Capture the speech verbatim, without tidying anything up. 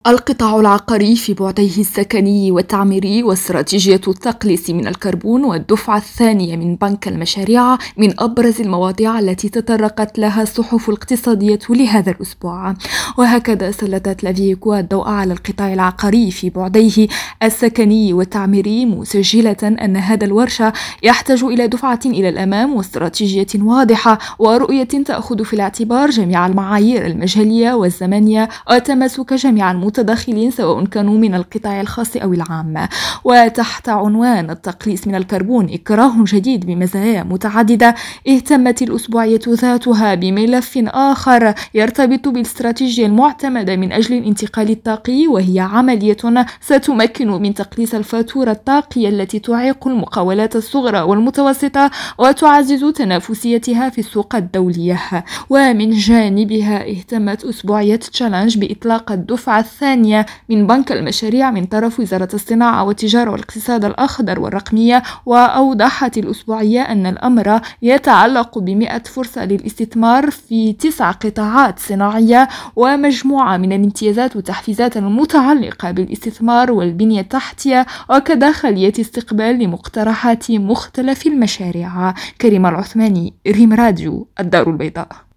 القطاع العقاري في بعديه السكني والتعميري واستراتيجية التقليص من الكربون والدفعة الثانية من بنك المشاريع من أبرز المواضيع التي تطرقت لها الصحف الاقتصادية لهذا الأسبوع. وهكذا سلطت لافيكو الضوء على القطاع العقاري في بعديه السكني والتعميري، مسجلة أن هذا الورشة يحتاج إلى دفعة إلى الأمام واستراتيجية واضحة ورؤية تأخذ في الاعتبار جميع المعايير المجالية والزمنية وتماسك جميع المتدخلين سواء كانوا من القطاع الخاص أو العام. وتحت عنوان التقليص من الكربون إكراه جديد بمزايا متعددة، اهتمت الأسبوعية ذاتها بملف آخر يرتبط بالاستراتيجية المعتمدة من أجل الانتقال الطاقي، وهي عملية ستمكن من تقليص الفاتورة الطاقية التي تعيق المقاولات الصغرى والمتوسطة وتعزز تنافسيتها في السوق الدولية. ومن جانبها اهتمت أسبوعية تشالنج بإطلاق الدفعة الثانية من بنك المشاريع من طرف وزارة الصناعة والتجارة والاقتصاد الأخضر والرقمية، وأوضحت الأسبوعية أن الأمر يتعلق بمئة فرصة للاستثمار في تسع قطاعات صناعية ومجموعة من الامتيازات والتحفيزات المتعلقة بالاستثمار والبنية التحتية، وكذا خلية استقبال لمقترحات مختلف المشاريع. كريم العثماني، ريم راديو، الدار البيضاء.